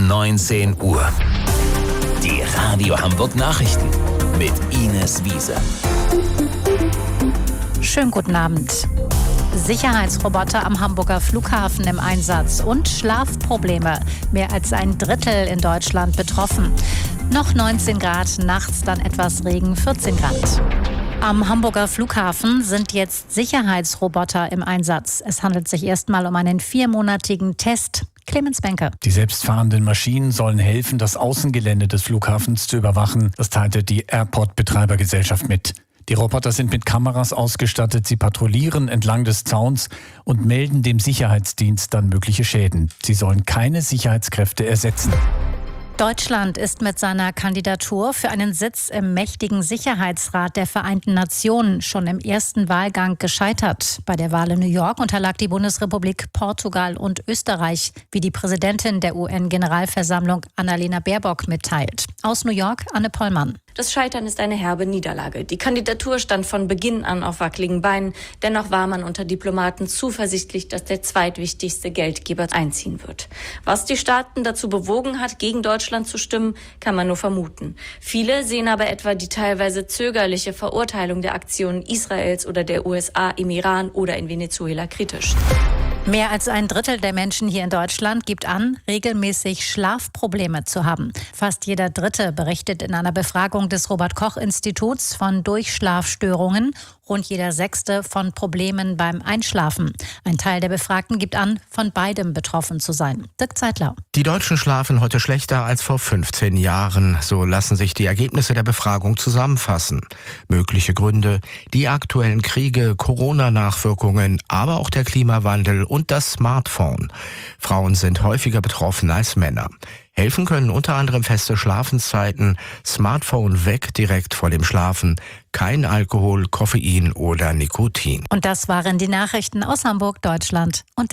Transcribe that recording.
19 Uhr. Die Radio Hamburg Nachrichten mit Ines Wiese. Schönen guten Abend. Sicherheitsroboter am Hamburger Flughafen im Einsatz und Schlafprobleme. Mehr als ein Drittel in Deutschland betroffen. Noch 19 Grad, nachts dann etwas Regen, 14 Grad. Am Hamburger Flughafen sind jetzt Sicherheitsroboter im Einsatz. Es handelt sich erstmal um einen 4-monatigen Test. Clemens Benke. Die selbstfahrenden Maschinen sollen helfen, das Außengelände des Flughafens zu überwachen. Das teilte die Airport-Betreibergesellschaft mit. Die Roboter sind mit Kameras ausgestattet. Sie patrouillieren entlang des Zauns und melden dem Sicherheitsdienst dann mögliche Schäden. Sie sollen keine Sicherheitskräfte ersetzen. Deutschland ist mit seiner Kandidatur für einen Sitz im mächtigen Sicherheitsrat der Vereinten Nationen schon im ersten Wahlgang gescheitert. Bei der Wahl in New York unterlag die Bundesrepublik Portugal und Österreich, wie die Präsidentin der UN-Generalversammlung Annalena Baerbock mitteilt. Aus New York, Anne Pollmann. Das Scheitern ist eine herbe Niederlage. Die Kandidatur stand von Beginn an auf wackeligen Beinen. Dennoch war man unter Diplomaten zuversichtlich, dass der zweitwichtigste Geldgeber einziehen wird. Was die Staaten dazu bewogen hat, gegen Deutschland zu stimmen, kann man nur vermuten. Viele sehen aber etwa die teilweise zögerliche Verurteilung der Aktionen Israels oder der USA im Iran oder in Venezuela kritisch. Mehr als ein Drittel der Menschen hier in Deutschland gibt an, regelmäßig Schlafprobleme zu haben. Fast jeder Dritte berichtet in einer Befragung des Robert-Koch-Instituts von Durchschlafstörungen, rund jeder Sechste von Problemen beim Einschlafen. Ein Teil der Befragten gibt an, von beidem betroffen zu sein. Dirk Zeitler. Die Deutschen schlafen heute schlechter als vor 15 Jahren. So lassen sich die Ergebnisse der Befragung zusammenfassen. Mögliche Gründe: die aktuellen Kriege, Corona-Nachwirkungen, aber auch der Klimawandel und das Smartphone. Frauen sind häufiger betroffen als Männer. Helfen können unter anderem feste Schlafenszeiten, Smartphone weg direkt vor dem Schlafen, kein Alkohol, Koffein oder Nikotin. Und das waren die Nachrichten aus Hamburg, Deutschland und